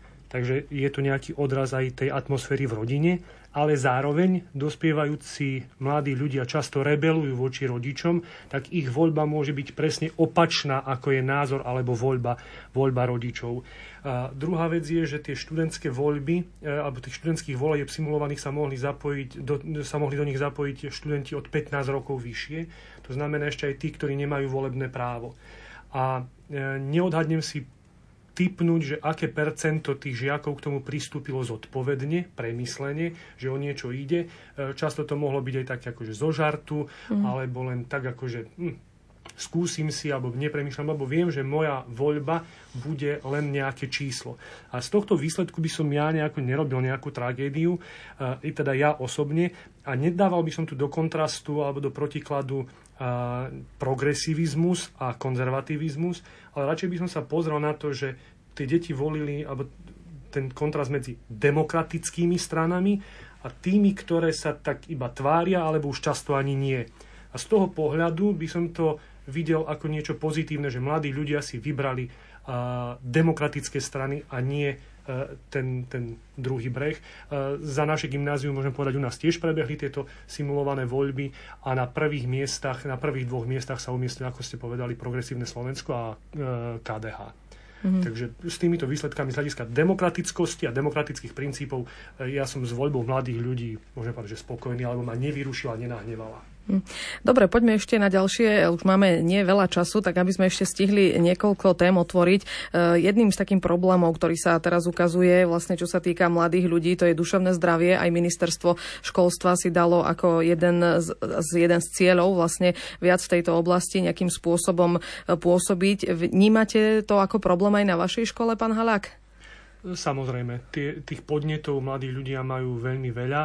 takže je to nejaký odraz aj tej atmosféry v rodine, ale zároveň dospievajúci mladí ľudia často rebelujú voči rodičom, tak ich voľba môže byť presne opačná, ako je názor alebo voľba, voľba rodičov. A druhá vec je, že tie študentské voľby, alebo tých študentských volieb simulovaných sa mohli, zapojiť, do, sa mohli do nich zapojiť študenti od pätnásť rokov vyššie. To znamená ešte aj tí, ktorí nemajú volebné právo. A neodhadnem si tipnúť, že aké percento tých žiakov k tomu pristúpilo zodpovedne, premyslene, že o niečo ide. Často to mohlo byť aj tak akože zo žartu, mm. alebo len tak akože hm, skúsim si, alebo nepremýšľam, alebo viem, že moja voľba bude len nejaké číslo. A z tohto výsledku by som ja nejako nerobil nejakú tragédiu, i teda ja osobne, a nedával by som tu do kontrastu alebo do protikladu a progresivizmus a konzervativizmus, ale radšej by som sa pozrel na to, že tie deti volili, alebo ten kontrast medzi demokratickými stranami a tými, ktoré sa tak iba tvária, alebo už často ani nie. A z toho pohľadu by som to videl ako niečo pozitívne, že mladí ľudia si vybrali uh, demokratické strany a nie Ten, ten druhý breh. Za naše gymnázium, môžem povedať, u nás tiež prebehli tieto simulované voľby a na prvých miestach, na prvých dvoch miestach sa umiestnili, ako ste povedali, Progresívne Slovensko a ká dé há. Mm-hmm. Takže s týmito výsledkami z hľadiska demokratickosti a demokratických princípov ja som s voľbou mladých ľudí, môžem povedať, že spokojný, alebo ma nevyrušila, nenahnevala. Dobre, poďme ešte na ďalšie. Už máme nie veľa času, tak aby sme ešte stihli niekoľko tém otvoriť. Jedným z takých problémov, ktorý sa teraz ukazuje, vlastne čo sa týka mladých ľudí, to je duševné zdravie. Aj ministerstvo školstva si dalo ako jeden z, z, jeden z cieľov vlastne viac v tejto oblasti nejakým spôsobom pôsobiť. Vnímate to ako problém aj na vašej škole, pán Halák? Samozrejme, tie, tých podnetov mladí ľudia majú veľmi veľa.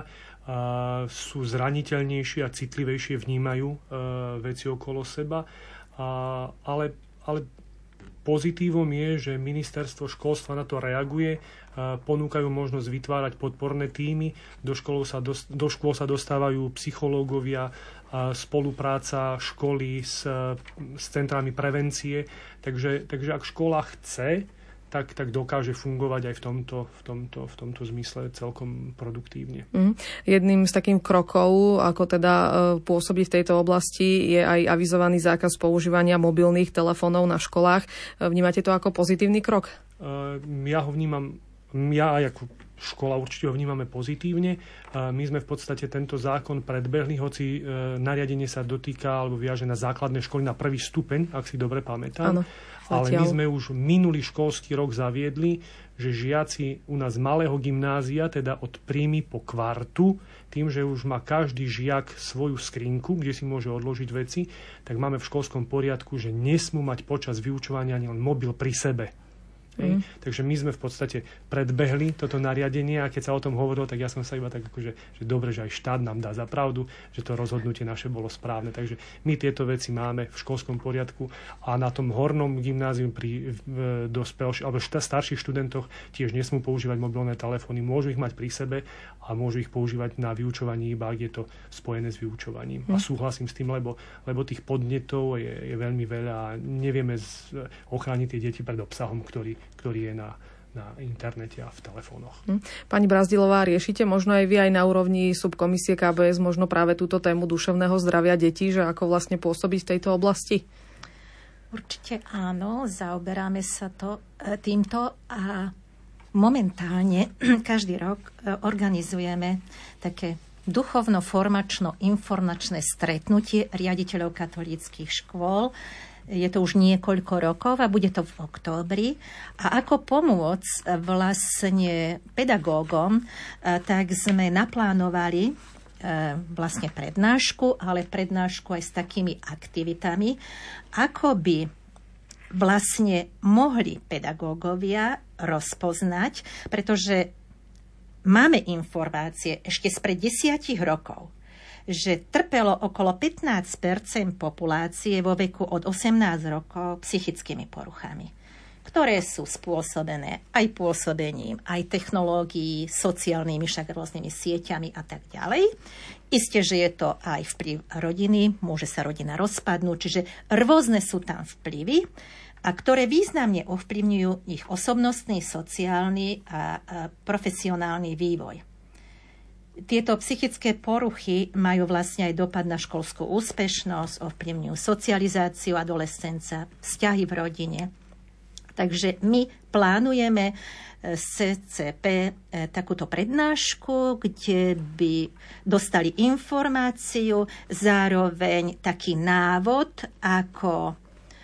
A sú zraniteľnejšie a citlivejšie vnímajú e, veci okolo seba. A, ale, ale pozitívom je, že ministerstvo školstva na to reaguje, a ponúkajú možnosť vytvárať podporné tímy, do, sa do, do škôl sa dostávajú psychológovia, a spolupráca školy s, s centrami prevencie. Takže, takže ak škola chce, Tak, tak dokáže fungovať aj v tomto, v tomto, v tomto zmysle celkom produktívne. Mm. Jedným z takých krokov, ako teda e, pôsobiť v tejto oblasti, je aj avizovaný zákaz používania mobilných telefónov na školách. Vnímate to ako pozitívny krok? Uh, ja ho vnímam, ja aj ako škola určite ho vnímame pozitívne. Uh, my sme v podstate tento zákon predbehli, hoci uh, nariadenie sa dotýka alebo viaže na základné školy na prvý stupeň, ak si dobre pamätám. Áno. Ale my sme už minulý školský rok zaviedli, že žiaci u nás malého gymnázia, teda od príjmy po kvartu, tým, že už má každý žiak svoju skrinku, kde si môže odložiť veci, tak máme v školskom poriadku, že nesmú mať počas vyučovania ani len mobil pri sebe. Hej? Mm. Takže my sme v podstate predbehli toto nariadenie a keď sa o tom hovorilo, tak ja som sa iba tak akože, že dobre, že aj štát nám dá za pravdu, že to rozhodnutie naše bolo správne. Takže my tieto veci máme v školskom poriadku a na tom hornom gymnáziu pri dospelších alebo šta, starších študentoch tiež nesmú používať mobilné telefóny, môžu ich mať pri sebe a môžu ich používať na vyučovaní, iba ak je to spojené s vyučovaním. Mm. A súhlasím s tým, lebo, lebo tých podnetov je, je veľmi veľa a nevieme z, ochrániť tie deti pred obsahom, ktorý, ktorý je na, na internete a v telefónoch. Pani Brazdilová, riešite možno aj vy aj na úrovni subkomisie ká bé es možno práve túto tému duševného zdravia detí, že ako vlastne pôsobiť v tejto oblasti? Určite áno, zaoberáme sa to týmto a momentálne každý rok organizujeme také duchovno-formačno-informačné stretnutie riaditeľov katolíckych škôl. Je to už niekoľko rokov a bude to v októbri. A ako pomôcť vlastne pedagógom, tak sme naplánovali vlastne prednášku, ale prednášku aj s takými aktivitami, ako by vlastne mohli pedagógovia rozpoznať, pretože máme informácie ešte spred desiatich rokov, že trpelo okolo pätnásť percent populácie vo veku od osemnásť rokov psychickými poruchami, ktoré sú spôsobené aj pôsobením, aj technológií, sociálnymi, však rôznymi sieťami a tak ďalej. Isté, že je to aj vplyv rodiny, môže sa rodina rozpadnúť, čiže rôzne sú tam vplyvy, a ktoré významne ovplyvňujú ich osobnostný, sociálny a, a profesionálny vývoj. Tieto psychické poruchy majú vlastne aj dopad na školskú úspešnosť, ovplyvňujú socializáciu adolescenca, vzťahy v rodine. Takže my plánujeme z cé cé pé takúto prednášku, kde by dostali informáciu, zároveň taký návod, ako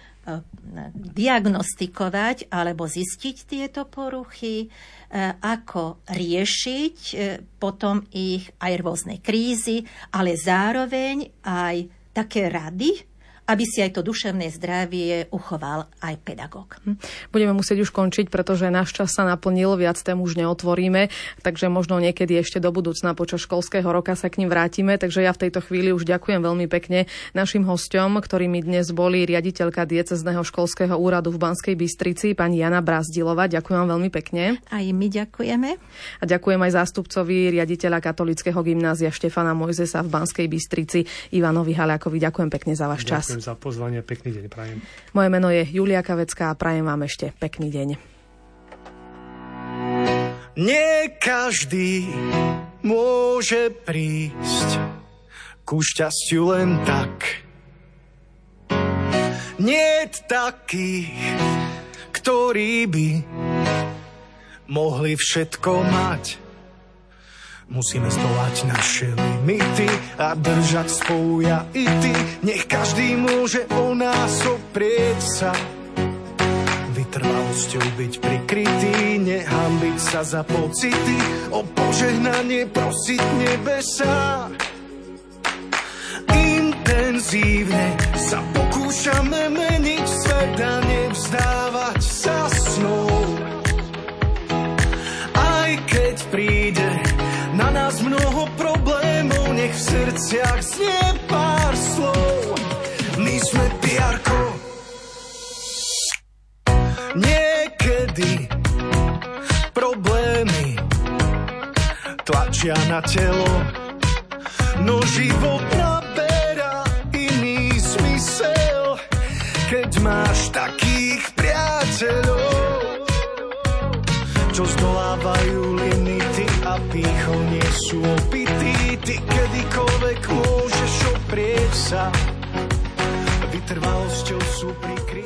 diagnostikovať alebo zistiť tieto poruchy, ako riešiť potom ich aj rôzne krízy, ale zároveň aj také rady, aby si aj to duševné zdravie uchoval aj pedagóg. Budeme musieť už končiť, pretože náš čas sa naplnil, viac tém už neotvoríme, takže možno niekedy ešte do budúcna počas školského roka sa k ním vrátime. Takže ja v tejto chvíli už ďakujem veľmi pekne našim hosťom, ktorými dnes boli riaditeľka diecézneho školského úradu v Banskej Bystrici, pani Jana Brazdilová. Ďakujem vám veľmi pekne. Aj my ďakujeme. A ďakujem aj zástupcovi riaditeľa katolického gymnázia Štefana Mojzesa v Banskej Bystrici Ivanovi Haľakovi. Ďakujem pekne za váš čas. Ďakujem za pozvanie, pekný deň prajem. Moje meno je Julia Kavecká a prajem vám ešte pekný deň. Nie každý môže prísť ku šťastiu len tak. Niet takých, ktorí by mohli všetko mať. Musíme zdolať naše limity a držať spolu ja i ty. Nech každý môže o nás oprieť sa. Vytrvalosťou byť prikrytý, nehanbiť sa za pocity, o požehnanie prosiť nebesá. Intenzívne sa pokúšame meniť svet a nevzdávať sa snou. Aj keď príde na nás mnoho problémov, nech v srdciach znie pár slov. My sme piarko. Niekedy problémy tlačia na telo, no život naberá iný zmysel, keď máš takých priateľov, čo zdolávajú limity a pýchou nie sú opití. Ty kedykoľvek môžeš oprieť sa, vytrvalosťou sú prikrytí.